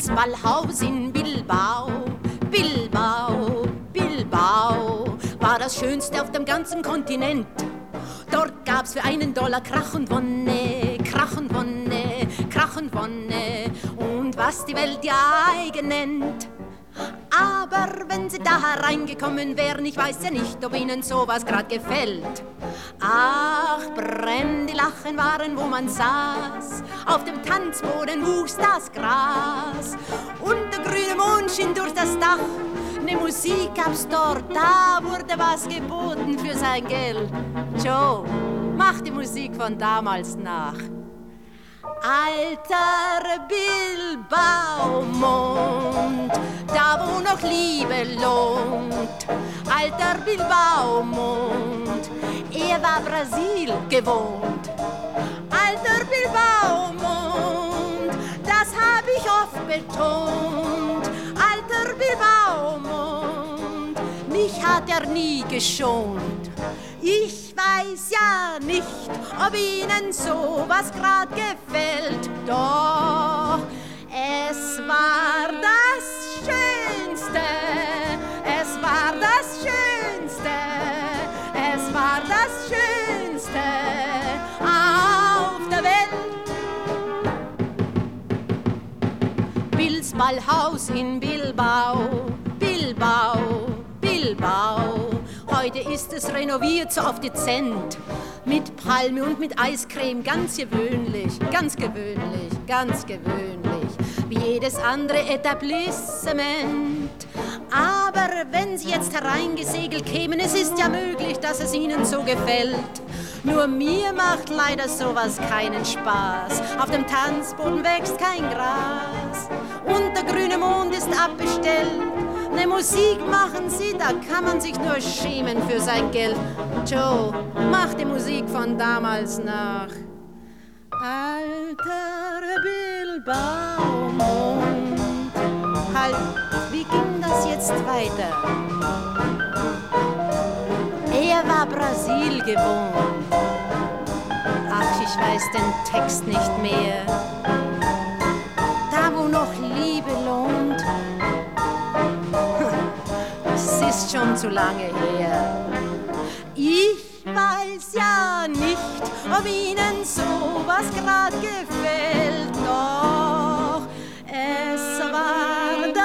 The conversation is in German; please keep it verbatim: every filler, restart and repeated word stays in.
Bills Ballhaus in Bilbao, Bilbao, Bilbao war das Schönste auf dem ganzen Kontinent. Dort gab's für einen Dollar Krach und Wonne, Krach und Wonne, Krach und Wonne und was die Welt ihr eigen nennt. Aber wenn sie da hereingekommen wären, ich weiß ja nicht, ob ihnen sowas grad gefällt. Ach, brennende Lachen waren, wo man saß, auf dem Tanzboden wuchs das Gras und der grüne Mond schien durch das Dach. Ne Musik gab's dort, da wurde was geboten für sein Geld. Joe, mach die Musik von damals nach. Alter Bilbao-Mond, da wo noch Liebe lohnt. Alter Bilbao-Mond, er war Brasil gewohnt. Alter Bilbao-Mond, das hab ich oft betont. Alter Bilbao-Mond, mich hat er nie geschont. Ich weiß ja nicht, ob Ihnen sowas grad gefällt, doch es war das Schönste, es war das Schönste, es war das Schönste auf der Welt. Bills Ballhaus in Bilbao, Bilbao, Bilbao. Heute ist es renoviert, so auf dezent. Mit Palme und mit Eiscreme, ganz gewöhnlich, ganz gewöhnlich, ganz gewöhnlich. Wie jedes andere Etablissement. Aber wenn Sie jetzt hereingesegelt kämen, es ist ja möglich, dass es Ihnen so gefällt. Nur mir macht leider sowas keinen Spaß. Auf dem Tanzboden wächst kein Gras. Und der grüne Mond ist abbestellt. Ne Musik machen Sie, da kann man sich nur schämen für sein Geld. Joe, mach die Musik von damals nach. Alter Bilbao-Mond. Halt, wie ging das jetzt weiter? Er war Brasil gewohnt. Ach, ich weiß den Text nicht mehr. Da, wo noch Liebe lohnt. Es ist schon zu lange her. Ich weiß ja nicht, ob Ihnen sowas grad gefällt, doch es war